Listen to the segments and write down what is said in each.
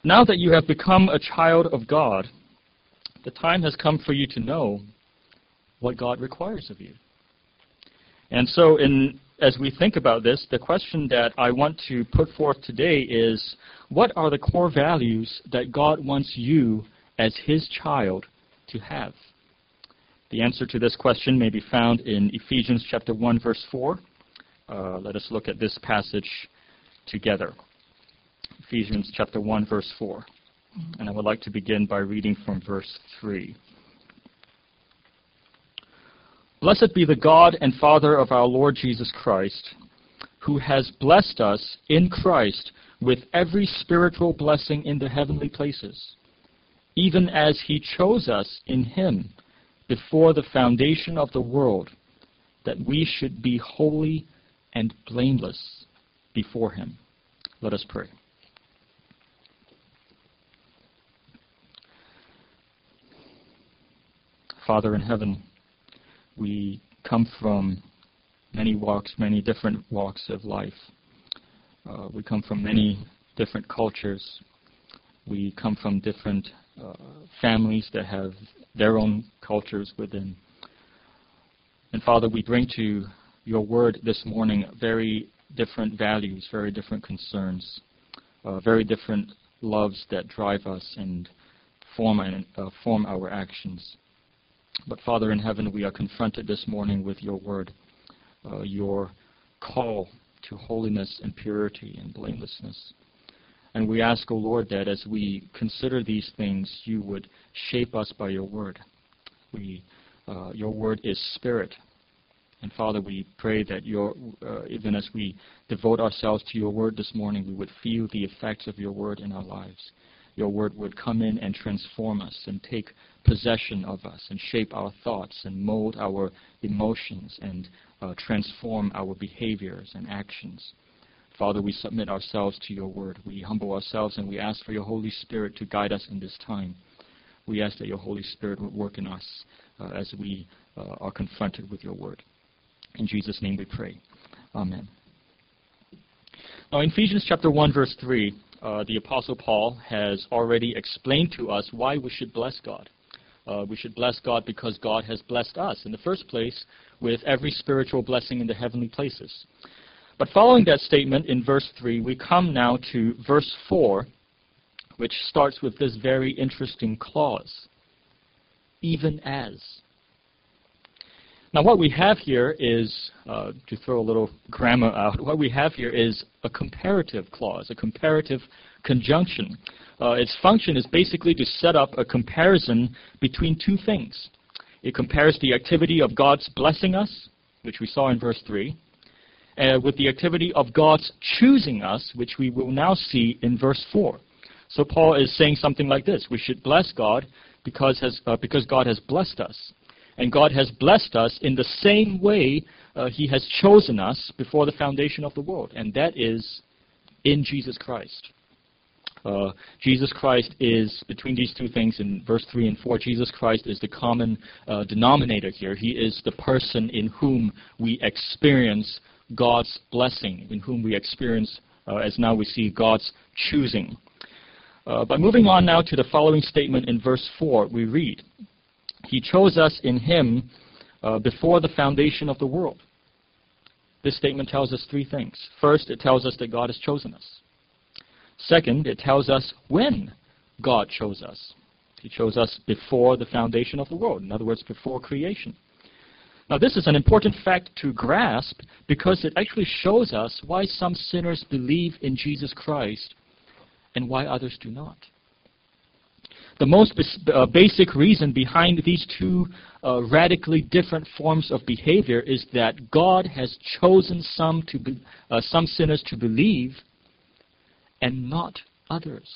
Now that you have become a child of God, the time has come for you to know what God requires of you. And so as we think about this, the question that I want to put forth today is, what are the core values that God wants you as His child to have? The answer to this question may be found in Ephesians chapter 1, verse 4. Let us look at this passage together. Ephesians chapter 1, verse 4. And I would like to begin by reading from verse 3. Blessed be the God and Father of our Lord Jesus Christ, who has blessed us in Christ with every spiritual blessing in the heavenly places, even as He chose us in Him before the foundation of the world, that we should be holy and blameless before Him. Let us pray. Father in heaven, we come from many different walks of life. We come from many different cultures. We come from different families that have their own cultures within. And Father, we bring to your word this morning very different values, very different concerns, very different loves that drive us and form our actions. But Father in heaven, we are confronted this morning with your word, your call to holiness and purity and blamelessness. And we ask, O Lord, that as we consider these things, you would shape us by your word. Your word is spirit. And Father, we pray that even as we devote ourselves to your word this morning, we would feel the effects of your word in our lives. Your word would come in and transform us and take possession of us and shape our thoughts and mold our emotions and transform our behaviors and actions. Father, we submit ourselves to your word. We humble ourselves and we ask for your Holy Spirit to guide us in this time. We ask that your Holy Spirit would work in us as we are confronted with your word. In Jesus' name we pray. Amen. Now in Ephesians chapter 1, verse 3, the Apostle Paul has already explained to us why we should bless God. We should bless God because God has blessed us in the first place with every spiritual blessing in the heavenly places. But following that statement in verse 3, we come now to verse 4, which starts with this very interesting clause, even as. Now what we have here is, to throw a little grammar out, what we have here is a comparative clause, a comparative conjunction. Its function is basically to set up a comparison between two things. It compares the activity of God's blessing us, which we saw in verse 3, with the activity of God's choosing us, which we will now see in verse 4. So Paul is saying something like this: we should bless God because God has blessed us. And God has blessed us in the same way He has chosen us before the foundation of the world, and that is in Jesus Christ. Jesus Christ is, between these two things in verse 3 and 4, Jesus Christ is the common denominator here. He is the person in whom we experience God's blessing, in whom we experience, as now we see, God's choosing. But moving on now to the following statement in verse 4, we read, He chose us in Him before the foundation of the world. This statement tells us three things. First, it tells us that God has chosen us. Second, it tells us when God chose us. He chose us before the foundation of the world. In other words, before creation. Now, this is an important fact to grasp because it actually shows us why some sinners believe in Jesus Christ and why others do not. The most basic reason behind these two radically different forms of behavior is that God has chosen some sinners to believe and not others.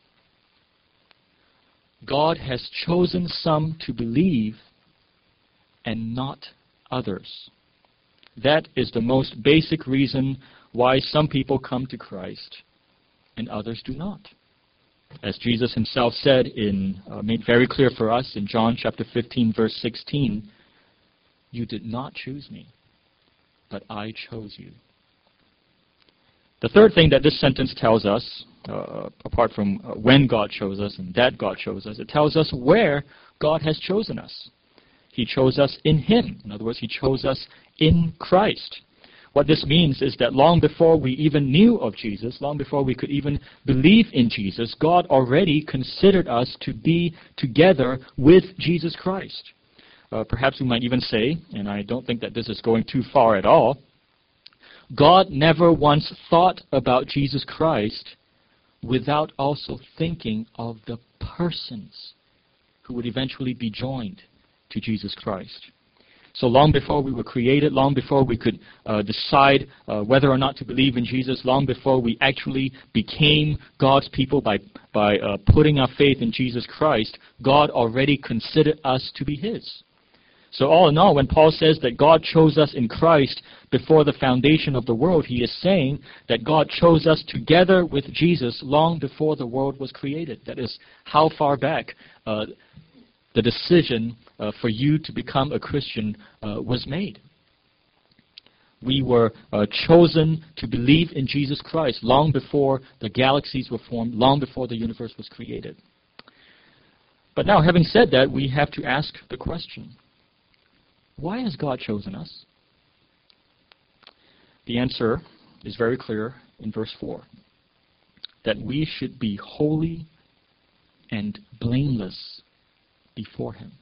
God has chosen some to believe and not others. That is the most basic reason why some people come to Christ and others do not. As Jesus himself said, made very clear for us in John chapter 15, verse 16, you did not choose me, but I chose you. The third thing that this sentence tells us, apart from when God chose us and that God chose us, it tells us where God has chosen us. He chose us in Him. In other words, He chose us in Christ. What this means is that long before we even knew of Jesus, long before we could even believe in Jesus, God already considered us to be together with Jesus Christ. Perhaps we might even say, and I don't think that this is going too far at all, God never once thought about Jesus Christ without also thinking of the persons who would eventually be joined to Jesus Christ. So long before we were created, long before we could decide whether or not to believe in Jesus, long before we actually became God's people by putting our faith in Jesus Christ, God already considered us to be His. So all in all, when Paul says that God chose us in Christ before the foundation of the world, he is saying that God chose us together with Jesus long before the world was created. That is how far back the decision for you to become a Christian was made. We were chosen to believe in Jesus Christ long before the galaxies were formed, long before the universe was created. But now, having said that, we have to ask the question, why has God chosen us? The answer is very clear in verse 4, that we should be holy and blameless before Him.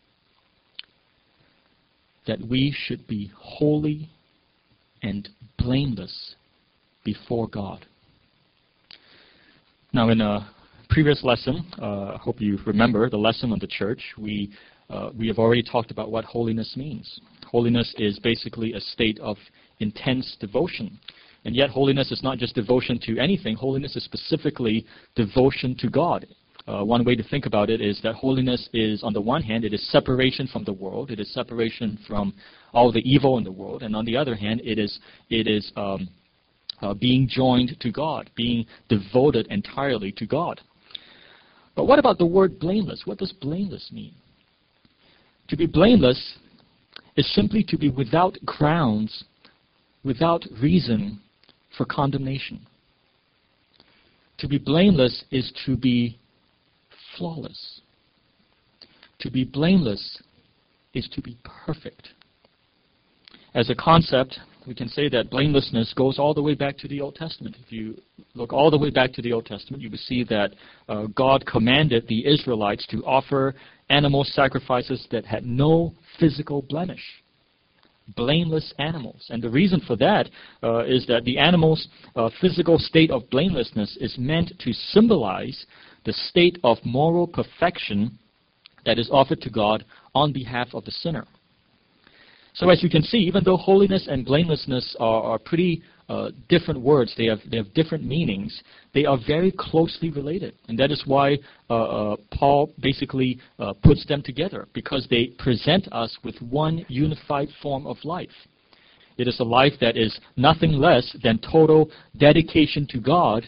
That we should be holy and blameless before God. Now, in a previous lesson, I hope you remember the lesson on the church, we have already talked about what holiness means. Holiness is basically a state of intense devotion. And yet holiness is not just devotion to anything. Holiness is specifically devotion to God. One way to think about it is that holiness is, on the one hand, it is separation from the world. It is separation from all the evil in the world. And on the other hand, it is being joined to God, being devoted entirely to God. But what about the word blameless? What does blameless mean? To be blameless is simply to be without grounds, without reason for condemnation. To be blameless is to be flawless. To be blameless is to be perfect. As a concept, we can say that blamelessness goes all the way back to the Old Testament. If you look all the way back to the Old Testament, you will see that God commanded the Israelites to offer animal sacrifices that had no physical blemish. Blameless animals. And the reason for that is that the animal's physical state of blamelessness is meant to symbolize the state of moral perfection that is offered to God on behalf of the sinner. So as you can see, even though holiness and blamelessness are pretty different words, they have different meanings, they are very closely related. And that is why Paul basically puts them together, because they present us with one unified form of life. It is a life that is nothing less than total dedication to God,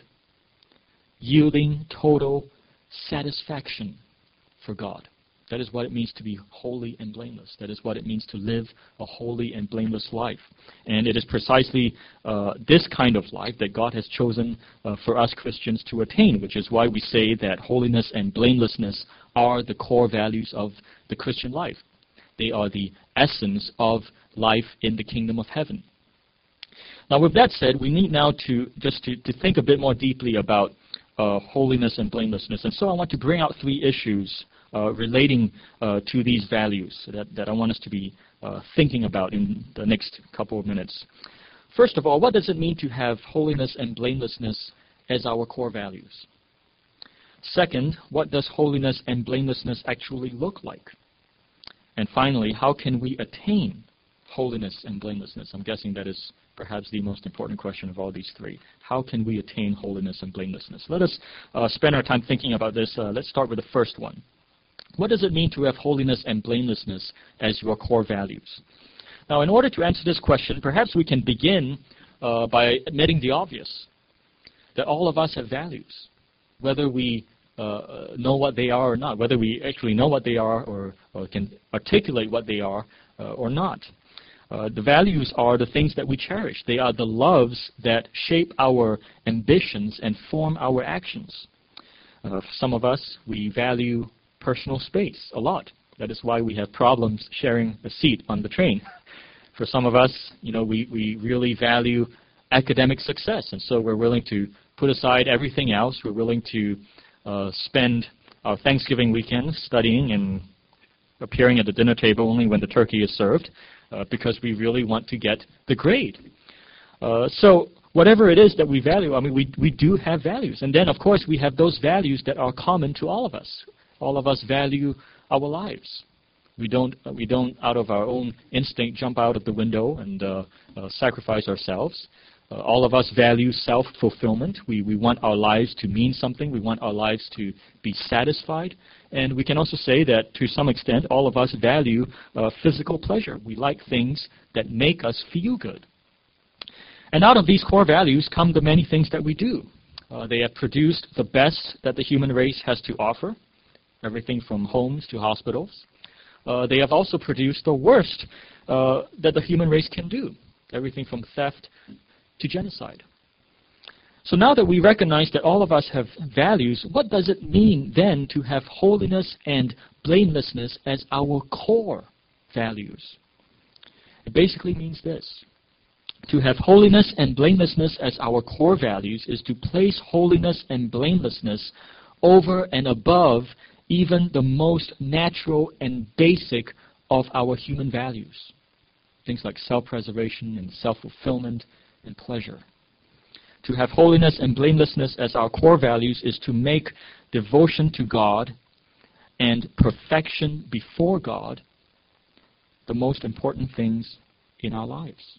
yielding total satisfaction for God. That is what it means to be holy and blameless. That is what it means to live a holy and blameless life. And it is precisely this kind of life that God has chosen for us Christians to attain, which is why we say that holiness and blamelessness are the core values of the Christian life. They are the essence of life in the kingdom of heaven. Now, with that said, we need now to think a bit more deeply about holiness and blamelessness. And so I want to bring out three issues relating to these values that I want us to be thinking about in the next couple of minutes. First of all, what does it mean to have holiness and blamelessness as our core values? Second, what does holiness and blamelessness actually look like? And finally, how can we attain holiness and blamelessness? I'm guessing that is perhaps the most important question of all these three. How can we attain holiness and blamelessness? Let us spend our time thinking about this. Let's start with the first one. What does it mean to have holiness and blamelessness as your core values? Now, in order to answer this question, perhaps we can begin by admitting the obvious, that all of us have values, whether we know what they are or not, whether we actually know what they are or can articulate what they are or not. The values are the things that we cherish. They are the loves that shape our ambitions and form our actions. For some of us, we value personal space a lot. That is why we have problems sharing a seat on the train. For some of us, we really value academic success, and so we're willing to put aside everything else. We're willing to spend our Thanksgiving weekend studying and appearing at the dinner table only when the turkey is served, because we really want to get the grade. So whatever it is that we value, we do have values. And then, of course, we have those values that are common to all of us. All of us value our lives. We don't, out of our own instinct, jump out of the window and sacrifice ourselves. All of us value self-fulfillment. We want our lives to mean something. We want our lives to be satisfied. And we can also say that, to some extent, all of us value physical pleasure. We like things that make us feel good. And out of these core values come the many things that we do. They have produced the best that the human race has to offer, everything from homes to hospitals. They have also produced the worst that the human race can do, everything from theft to genocide. So now that we recognize that all of us have values, what does it mean then to have holiness and blamelessness as our core values? It basically means this. To have holiness and blamelessness as our core values is to place holiness and blamelessness over and above even the most natural and basic of our human values. Things like self-preservation and self-fulfillment and pleasure. To have holiness and blamelessness as our core values is to make devotion to God and perfection before God the most important things in our lives.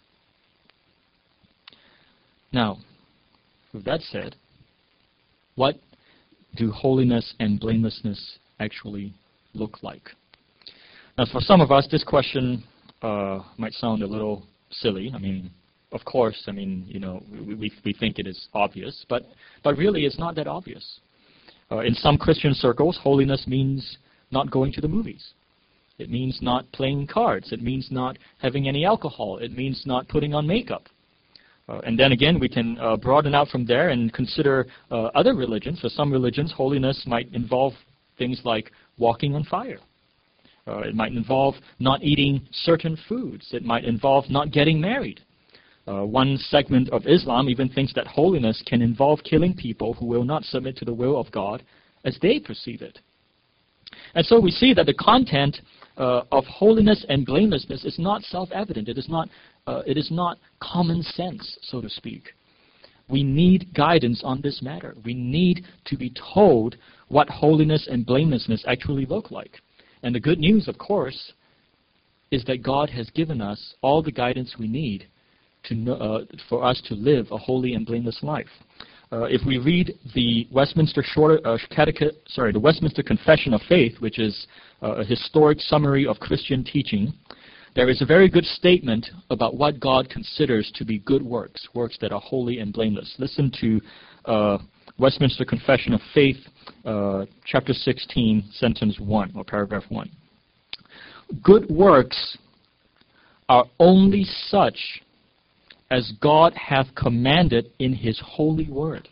Now, with that said, what do holiness and blamelessness actually look like? Now, for some of us, this question might sound a little silly. Of course, we think it is obvious, but really it's not that obvious. In some Christian circles, holiness means not going to the movies. It means not playing cards. It means not having any alcohol. It means not putting on makeup. And then again, we can broaden out from there and consider other religions. For some religions, holiness might involve things like walking on fire. It might involve not eating certain foods. It might involve not getting married. One segment of Islam even thinks that holiness can involve killing people who will not submit to the will of God as they perceive it. And so we see that the content of holiness and blamelessness is not self-evident. It is not common sense, so to speak. We need guidance on this matter. We need to be told what holiness and blamelessness actually look like. And the good news, of course, is that God has given us all the guidance we need for us to live a holy and blameless life. If we read the Westminster the Westminster Confession of Faith, which is a historic summary of Christian teaching, there is a very good statement about what God considers to be good works, works that are holy and blameless. Listen to Westminster Confession of Faith, chapter 16, sentence 1, or paragraph 1. Good works are only such as God hath commanded in his holy word,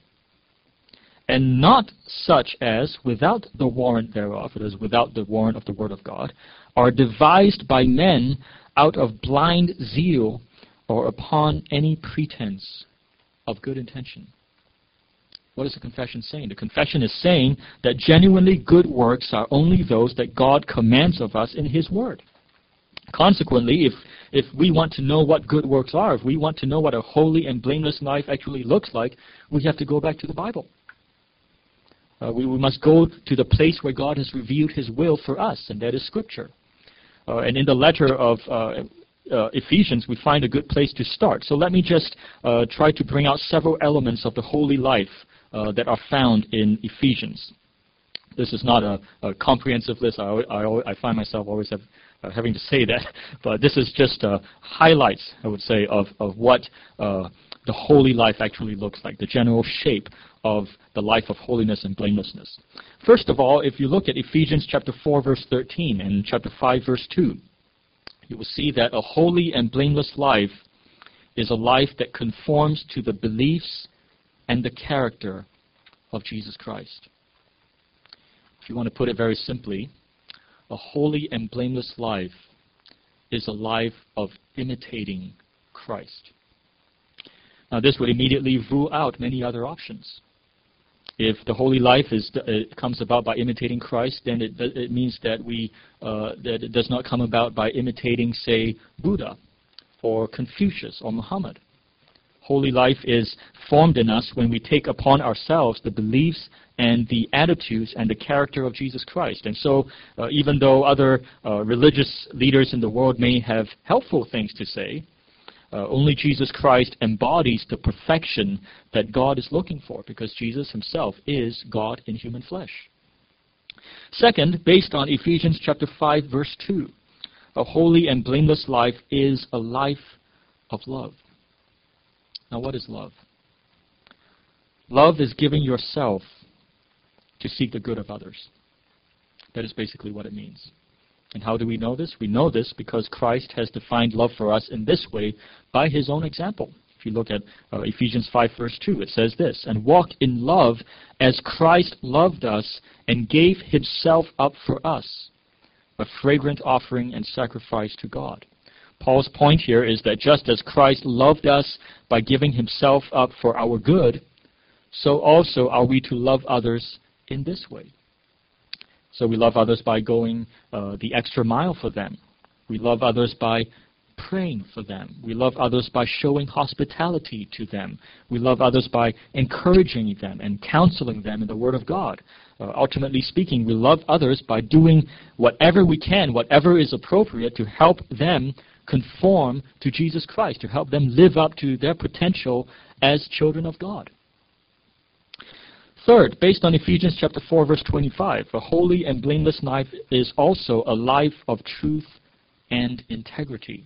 and not such as, without the warrant thereof, that is, without the warrant of the word of God, are devised by men out of blind zeal or upon any pretense of good intention. What is the confession saying? The confession is saying that genuinely good works are only those that God commands of us in his word. Consequently, if we want to know what good works are, if we want to know what a holy and blameless life actually looks like, we have to go back to the Bible. We must go to the place where God has revealed his will for us, and that is Scripture. And in the letter of Ephesians, we find a good place to start. So let me just try to bring out several elements of the holy life that are found in Ephesians. This is not a comprehensive list. I find myself always having to say that, but this is just highlights, I would say, of what the holy life actually looks like, the general shape of the life of holiness and blamelessness. First of all, if you look at Ephesians chapter 4, verse 13, and chapter 5, verse 2, you will see that a holy and blameless life is a life that conforms to the beliefs and the character of Jesus Christ. If you want to put it very simply, a holy and blameless life is a life of imitating Christ. Now, this would immediately rule out many other options. If the holy life comes about by imitating Christ, then it means that that it does not come about by imitating, say, Buddha or Confucius or Muhammad. Holy life is formed in us when we take upon ourselves the beliefs and the attitudes and the character of Jesus Christ. And so, even though other religious leaders in the world may have helpful things to say, only Jesus Christ embodies the perfection that God is looking for, because Jesus himself is God in human flesh. Second, based on Ephesians chapter 5, verse 2, a holy and blameless life is a life of love. Now, what is love? Love is giving yourself to seek the good of others. That is basically what it means. And how do we know this? We know this because Christ has defined love for us in this way by his own example. If you look at Ephesians 5, verse 2, it says this, "And walk in love as Christ loved us and gave himself up for us, a fragrant offering and sacrifice to God." Paul's point here is that just as Christ loved us by giving himself up for our good, so also are we to love others in this way. So we love others by going the extra mile for them. We love others by praying for them. We love others by showing hospitality to them. We love others by encouraging them and counseling them in the Word of God. Ultimately speaking, we love others by doing whatever we can, whatever is appropriate to help them conform to Jesus Christ, to help them live up to their potential as children of God. Third, based on Ephesians chapter 4, verse 25, a holy and blameless life is also a life of truth and integrity.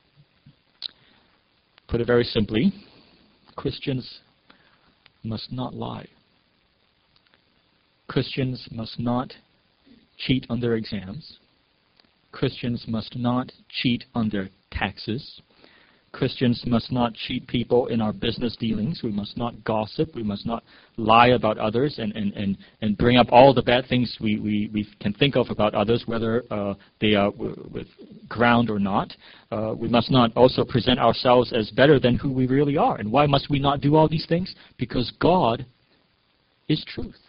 Put it very simply, Christians must not lie. Christians must not cheat on their exams. Christians must not cheat on their taxes. Christians must not cheat people in our business dealings. We must not gossip. We must not lie about others and bring up all the bad things we can think of about others, whether they are with ground or not. We must not also present ourselves as better than who we really are. And why must we not do all these things? Because God is truth.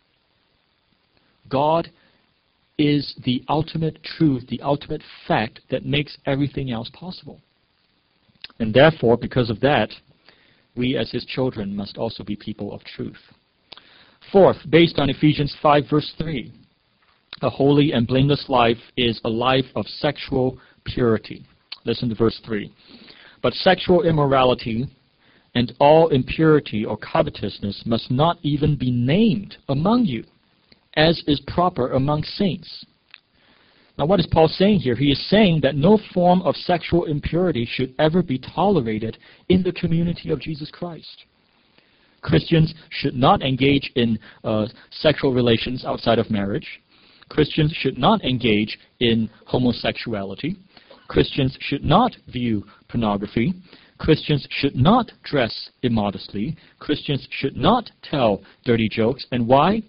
God is the ultimate truth, the ultimate fact that makes everything else possible. And therefore, because of that, we as his children must also be people of truth. Fourth, based on Ephesians 5, verse 3, a holy and blameless life is a life of sexual purity. Listen to verse 3. "But sexual immorality and all impurity or covetousness must not even be named among you, as is proper among saints." Now, what is Paul saying here? He is saying that no form of sexual impurity should ever be tolerated in the community of Jesus Christ. Christians should not engage in sexual relations outside of marriage. Christians should not engage in homosexuality. Christians should not view pornography. Christians should not dress immodestly. Christians should not tell dirty jokes. And why?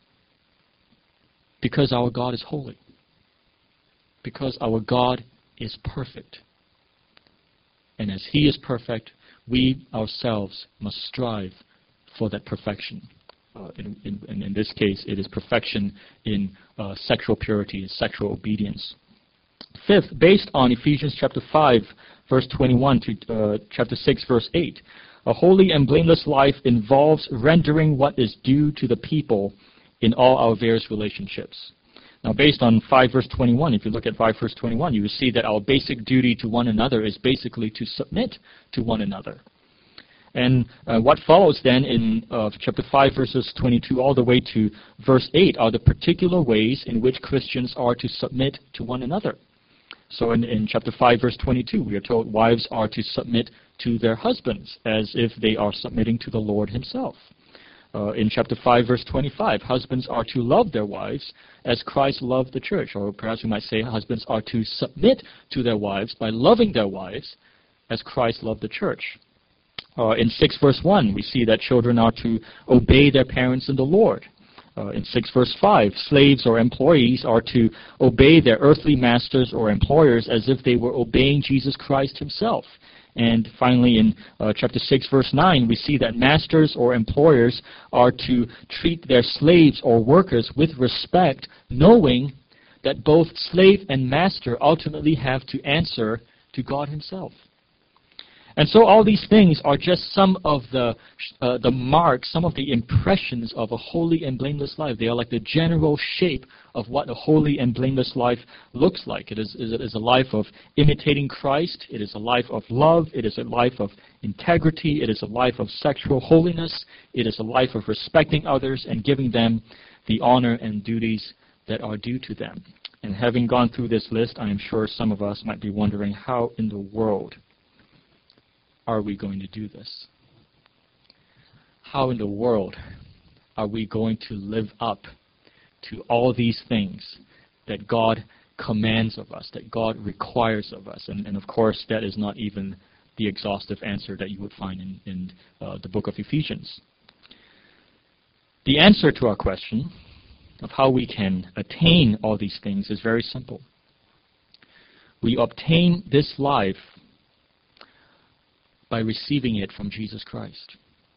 Because our God is holy. Because our God is perfect. And as he is perfect, we ourselves must strive for that perfection. In this case, it is perfection in sexual purity and sexual obedience. Fifth, based on Ephesians chapter 5, verse 21 to chapter 6, verse 8, a holy and blameless life involves rendering what is due to the people in all our various relationships. Now, based on 5 verse 21, if you look at 5 verse 21, you will see that our basic duty to one another is basically to submit to one another. And what follows then in chapter 5 verses 22 all the way to verse 8 are the particular ways in which Christians are to submit to one another. So in chapter 5 verse 22, we are told wives are to submit to their husbands as if they are submitting to the Lord himself. In chapter 5, verse 25, husbands are to love their wives as Christ loved the church. Or perhaps we might say husbands are to submit to their wives by loving their wives as Christ loved the church. In 6 verse 1, we see that children are to obey their parents in the Lord. In 6 verse 5, slaves or employees are to obey their earthly masters or employers as if they were obeying Jesus Christ himself. And finally, in chapter 6, verse 9, we see that masters or employers are to treat their slaves or workers with respect, knowing that both slave and master ultimately have to answer to God himself. And so all these things are just some of the marks, some of the impressions of a holy and blameless life. They are like the general shape of what a holy and blameless life looks like. It is a life of imitating Christ. It is a life of love. It is a life of integrity. It is a life of sexual holiness. It is a life of respecting others and giving them the honor and duties that are due to them. And having gone through this list, I am sure some of us might be wondering, how in the world are we going to do this? How in the world are we going to live up to all these things that God commands of us, that God requires of us? And of course, that is not even the exhaustive answer that you would find in the book of Ephesians. The answer to our question of how we can attain all these things is very simple. We obtain this life by receiving it from Jesus Christ.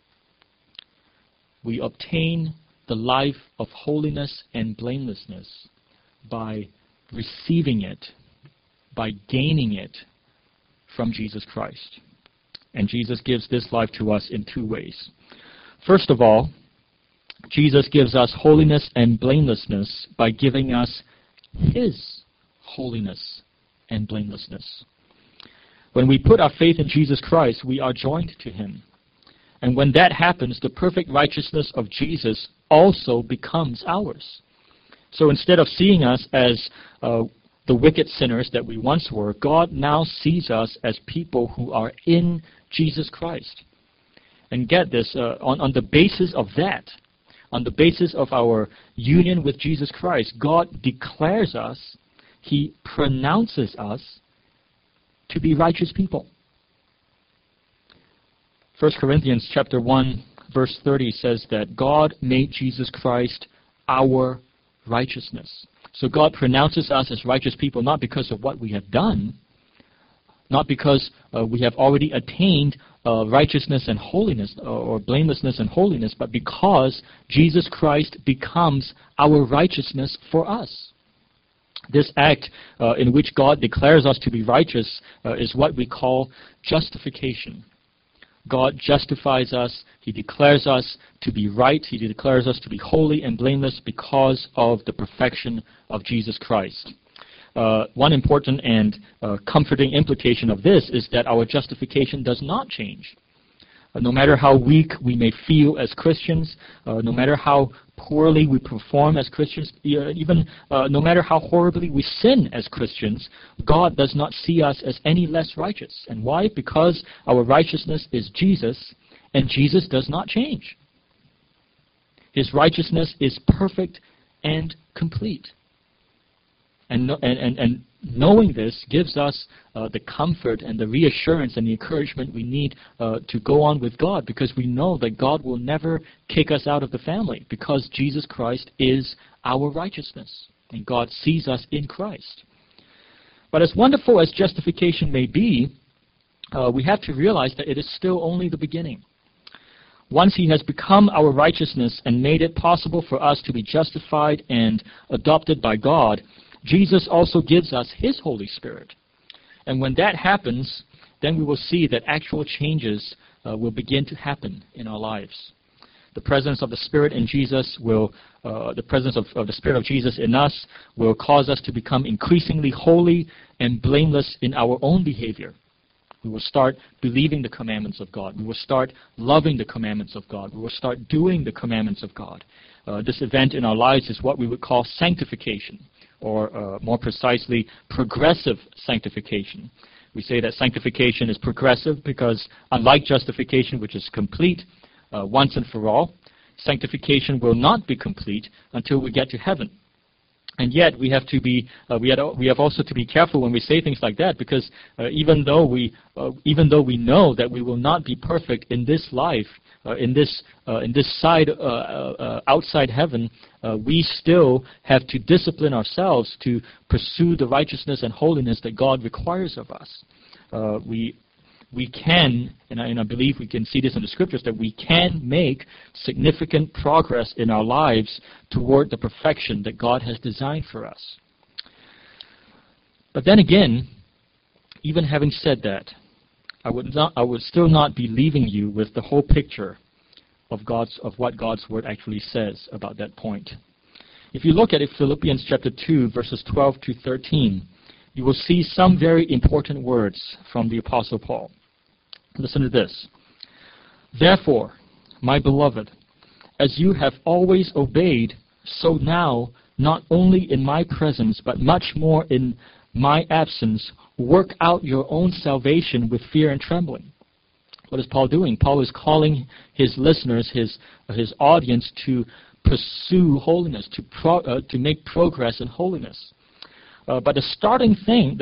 We obtain the life of holiness and blamelessness by receiving it, by gaining it from Jesus Christ. And Jesus gives this life to us in two ways. First of all, Jesus gives us holiness and blamelessness by giving us His holiness and blamelessness. When we put our faith in Jesus Christ, we are joined to Him. And when that happens, the perfect righteousness of Jesus also becomes ours. So instead of seeing us as the wicked sinners that we once were, God now sees us as people who are in Jesus Christ. And get this, on the basis of that, on the basis of our union with Jesus Christ, God declares us, He pronounces us to be righteous people. 1 Corinthians chapter 1, verse 30 says that God made Jesus Christ our righteousness. So God pronounces us as righteous people not because of what we have done, not because we have already attained righteousness and holiness, or blamelessness and holiness, but because Jesus Christ becomes our righteousness for us. This act in which God declares us to be righteous is what we call justification. God justifies us. He declares us to be right. He declares us to be holy and blameless because of the perfection of Jesus Christ. One important and comforting implication of this is that our justification does not change. No matter how weak we may feel as Christians, no matter how poorly we perform as Christians, even no matter how horribly we sin as Christians, God does not see us as any less righteous. And why? Because our righteousness is Jesus, and Jesus does not change. His righteousness is perfect and complete. And knowing this gives us the comfort and the reassurance and the encouragement we need to go on with God, because we know that God will never kick us out of the family, because Jesus Christ is our righteousness, and God sees us in Christ. But as wonderful as justification may be, we have to realize that it is still only the beginning. Once He has become our righteousness and made it possible for us to be justified and adopted by God, Jesus also gives us His Holy Spirit. And when that happens, then we will see that actual changes will begin to happen in our lives. The presence of the Spirit in Jesus the presence of the Spirit of Jesus in us will cause us to become increasingly holy and blameless in our own behavior. We will start believing the commandments of God. We will start loving the commandments of God. We will start doing the commandments of God. This event in our lives is what we would call sanctification, or more precisely, progressive sanctification. We say that sanctification is progressive because, unlike justification, which is complete once and for all, sanctification will not be complete until we get to heaven. And yet we have to be we have also to be careful when we say things like that, because even though we know that we will not be perfect in this life, in this side outside heaven, we still have to discipline ourselves to pursue the righteousness and holiness that God requires of us. We can, and I believe we can see this in the Scriptures, that we can make significant progress in our lives toward the perfection that God has designed for us. But then again, even having said that, I would still not be leaving you with the whole picture of what God's Word actually says about that point. If you look at it, Philippians chapter 2, verses 12 to 13, you will see some very important words from the Apostle Paul. Listen to this. Therefore, my beloved, as you have always obeyed, so now, not only in my presence, but much more in my absence, work out your own salvation with fear and trembling. What is Paul doing? Paul is calling his listeners, his audience, to pursue holiness, to make progress in holiness. But the startling thing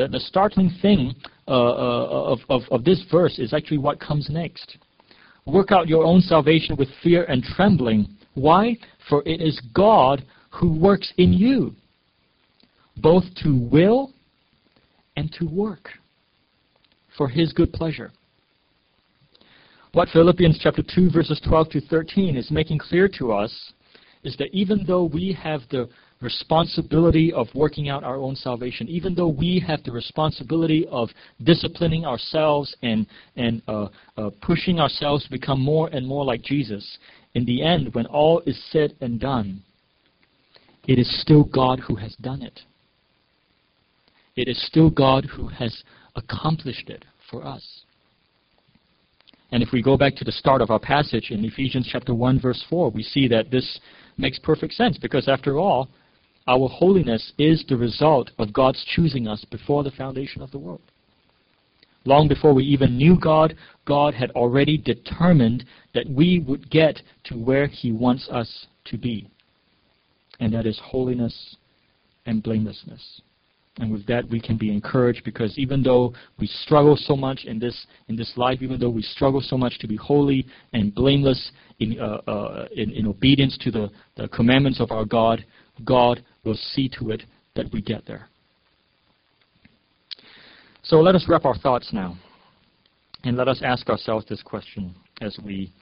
of this verse is actually what comes next. Work out your own salvation with fear and trembling. Why? For it is God who works in you, both to will and to work for His good pleasure. What Philippians chapter 2, verses 12 to 13 is making clear to us is that even though we have the responsibility of working out our own salvation, even though we have the responsibility of disciplining ourselves and pushing ourselves to become more and more like Jesus, in the end, when all is said and done, it is still God who has done it. It is still God who has accomplished it for us. And if we go back to the start of our passage in Ephesians chapter 1, verse 4, we see that this makes perfect sense, because after all, our holiness is the result of God's choosing us before the foundation of the world. Long before we even knew God, God had already determined that we would get to where He wants us to be. And that is holiness and blamelessness. And with that, we can be encouraged, because even though we struggle so much in this life, even though we struggle so much to be holy and blameless in obedience to the commandments of our God, God will see to it that we get there. So let us wrap our thoughts now, and let us ask ourselves this question as we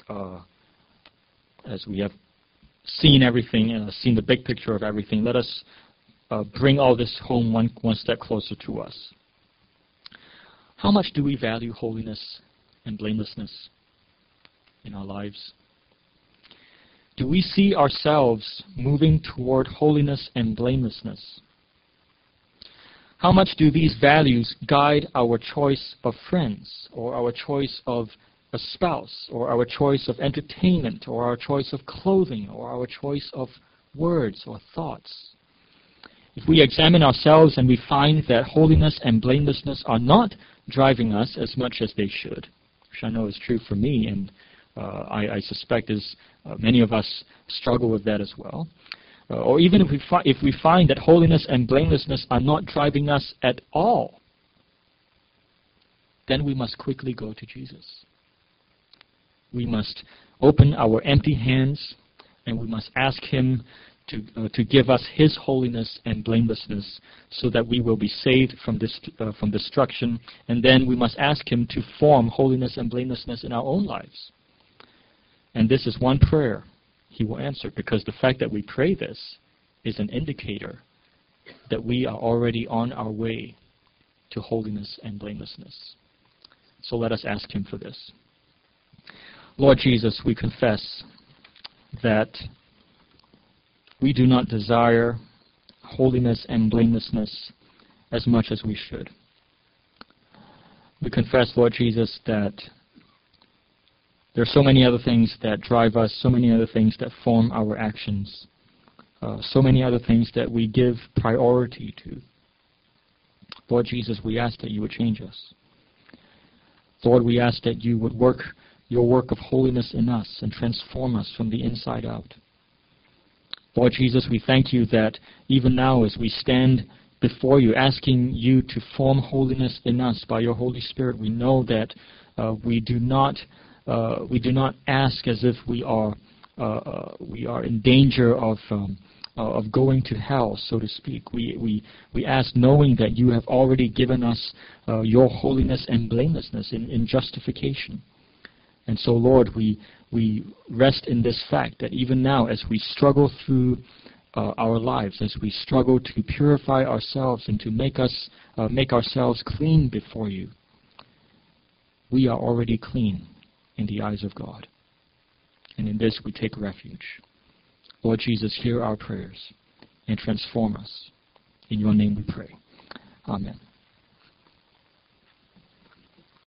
have seen everything and seen the big picture of everything. Let us bring all this home one step closer to us. How much do we value holiness and blamelessness in our lives? Do we see ourselves moving toward holiness and blamelessness? How much do these values guide our choice of friends, or our choice of a spouse, or our choice of entertainment, or our choice of clothing, or our choice of words or thoughts? If we examine ourselves and we find that holiness and blamelessness are not driving us as much as they should, which I know is true for me, and I suspect many of us struggle with that as well. Or even if we find that holiness and blamelessness are not driving us at all, then we must quickly go to Jesus. We must open our empty hands, and we must ask Him to give us His holiness and blamelessness, so that we will be saved from destruction. And then we must ask Him to form holiness and blamelessness in our own lives. And this is one prayer He will answer, because the fact that we pray this is an indicator that we are already on our way to holiness and blamelessness. So let us ask Him for this. Lord Jesus, we confess that we do not desire holiness and blamelessness as much as we should. We confess, Lord Jesus, that there are so many other things that drive us, so many other things that form our actions, so many other things that we give priority to. Lord Jesus, we ask that You would change us. Lord, we ask that You would work your work of holiness in us and transform us from the inside out. Lord Jesus, we thank you that even now as we stand before you, asking you to form holiness in us by your Holy Spirit, we know that we do not ask as if we are in danger of going to hell, so to speak. We ask knowing that you have already given us your holiness and blamelessness in justification. And so, Lord, we rest in this fact that even now, as we struggle through our lives, as we struggle to purify ourselves and to make ourselves clean before you, we are already clean in the eyes of God. And in this we take refuge. Lord Jesus, hear our prayers and transform us. In your name we pray. Amen.